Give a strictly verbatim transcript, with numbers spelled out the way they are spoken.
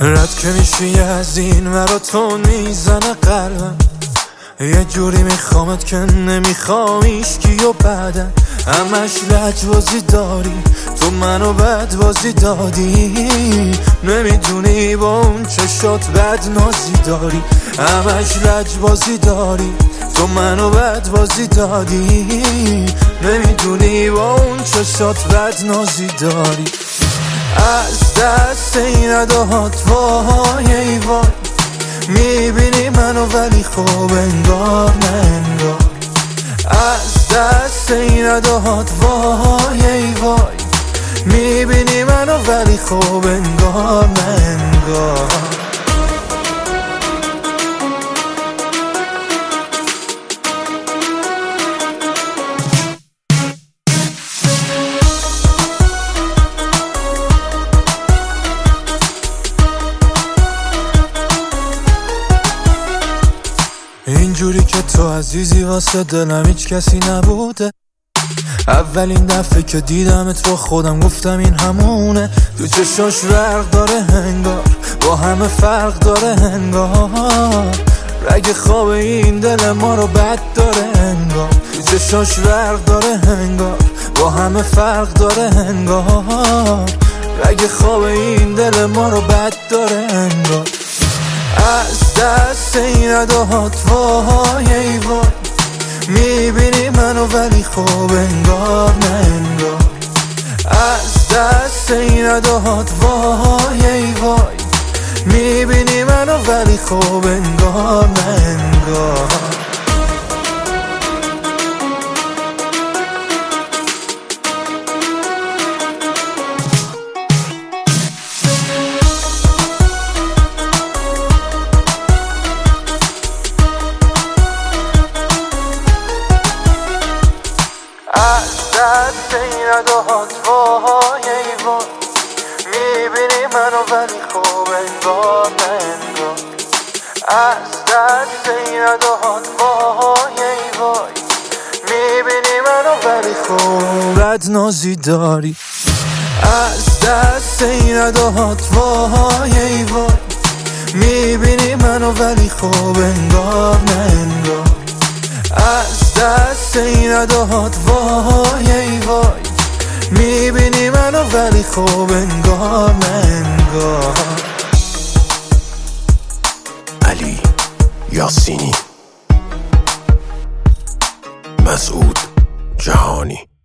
رد که میشی از این مراتون میزنه قلبم، یه جوری میخوامت که نمیخوام ایشکی و بعدن همش لجبازی داری، تو منو بد بازی دادی، نمیدونی با اون چشات بد نازی داری، همش لجبازی داری، تو منو بد بازی دادی، نمیدونی با اون چشات بد نازی داری. از دست این اداهات وای ای وای، میبینی منو ولی خوب انگار نه انگار. از دست این اداهات وای ای وای، میبینی منو ولی خوب انگار نه انگار. اینجوری که تو عزیزی واسه دلم هیچ کسی نبوده، اولین دفعه که دیدمت با خودم گفتم این همونه، تو چشاش برق داره انگار، با همه فرق داره انگار، رگ خواب این دل ما رو بد داره انگار، تو چشاش برق داره انگار، با همه فرق داره انگار، رگ خواب این دل ما رو بد داره انگار. از دست این اداهات وای ای وای، میبینی منو ولی خوب انگار نه انگار. از دست این اداهات وای ای وای، میبینی منو ولی خوب انگار نه انگار. از دست این اداهات وای ای وای، میبینی منو ولی خوب انگار نه انگار. از دست این اداهات وای ای وای، میبینی منو ولی خوب بد نازی داری. از دست این اداهات وای ای وای، میبینی منو ولی خوب انگار نه انگار. از دست این اداهات وای ای وای، میبینی منو ولی خوب انگار نه انگار. علی یاسینی، مسعود جهانی.